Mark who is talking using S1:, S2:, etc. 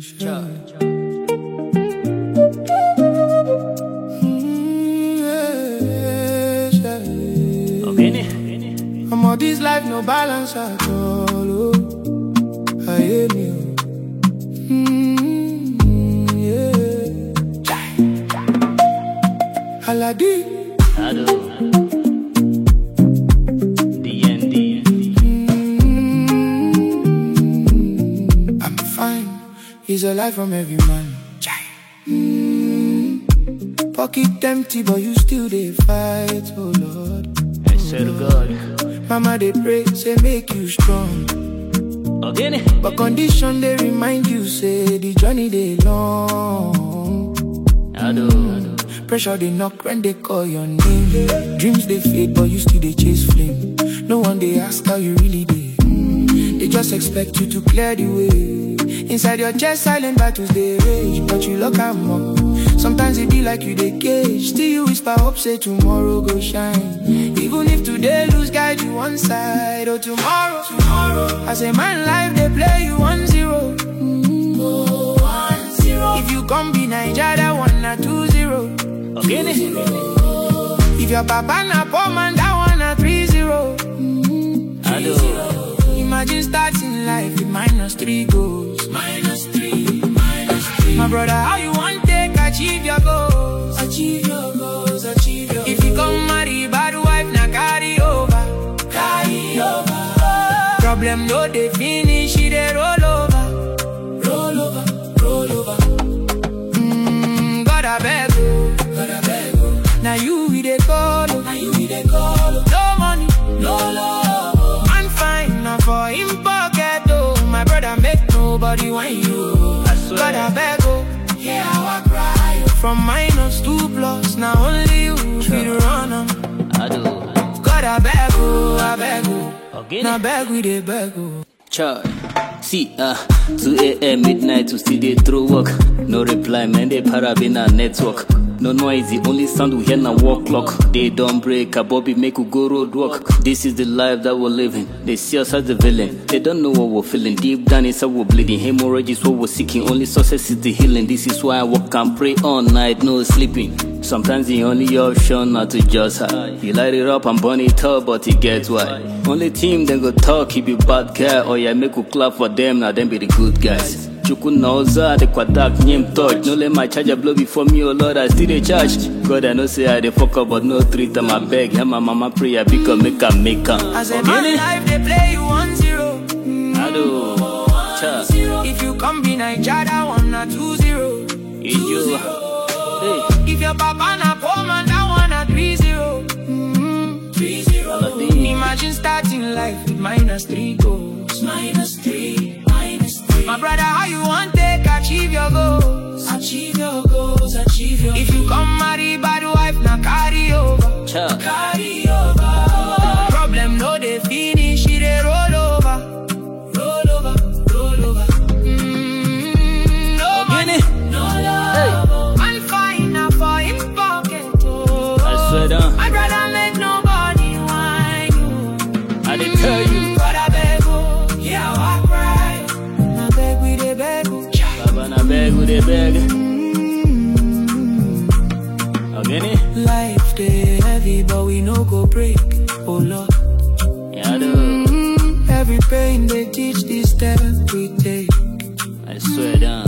S1: I'm all this life, no balance at all. Oh, I hear me. Haladi.
S2: Hello. DND.
S1: I'm fine. It's a life from every man. Pocket empty, but you still they fight, oh Lord.
S2: I swear to God.
S1: Mama they pray, say make you strong.
S2: Again.
S1: But condition they remind you, say the journey they long. Pressure they knock when they call your name. Dreams they fade, but you still they chase flame. No one they ask how you really did. They just expect you to clear the way. Inside your chest, silent battles they rage, but you lock them up. Sometimes it be like you they cage. Still you whisper hope, say tomorrow go shine. Even if today lose, guide you one side. Or tomorrow, I say man life they play you 1-0. 1-0. If you come be Nigeria, that 1 or 2-0.
S2: Again.
S1: If your papa na poor man, that 1 or 3-0. Imagine starting life with -3 goals. My brother, how you want take achieve your goals? Achieve your goals, achieve your goals. If you come marry bad wife, now carry over. Carry over. Problem no they finish, it they roll over. Roll over, roll over. God I beg you. God I beg you. Now you we they call. Now you we they call. No money, no love. I'm fine, now for him pocket though. My brother make nobody want you. God I beg you. Yeah, I cry. From -2+, now only you feel run on. God I beg you, I beg you. Now beg we they beg you.
S2: Char. See, 2 a.m. midnight to still they throw work. No reply, man, they parabena network. No noisy, only sound we hear now walk clock. They don't break, a Bobby make we go road walk. This is the life that we're living. They see us as the villain. They don't know what we're feeling. Deep down inside we're bleeding. Hemorrhage is what we're seeking. Only success is the healing. This is why I walk and pray all night, no sleeping. Sometimes the only option not to just hide. You light it up and burn it up, but it gets wide. Only team then go talk, keep you bad guy. Or yeah, make you clap for them, now them be the good guys. Chuku nauza, the kwadak, name touch. No let my charger blow before me, oh Lord, I still they charge. God, I know say I dey fuck up, but no treat them, I beg. Hear my mama pray, I become make a maker.
S1: As a man life, they play you 1-0. If you come be Nigeria, 1 or 2-0.
S2: Hey.
S1: If your papa na poor man, that 1 or 3-0. 3-0. Imagine starting life with -3 goals. -3. My brother, how you want take achieve your goals? Achieve your goals, achieve your goals. If you come marry bad wife, now carry over. Carry over. Problem no they finish, it they roll over. Roll over, roll over. No money, no love. Hey. I'm fine now for him pocket. Oh.
S2: I swear down.
S1: My brother make nobody whine you.
S2: I did tell you.
S1: Brother beg you, yeah I cry. Now beg we they beg you.
S2: Baba na beg we they beg. Again.
S1: Life they heavy, but we no go break. Oh Lord.
S2: Yeah,
S1: Every pain they teach this step we take.
S2: I swear down.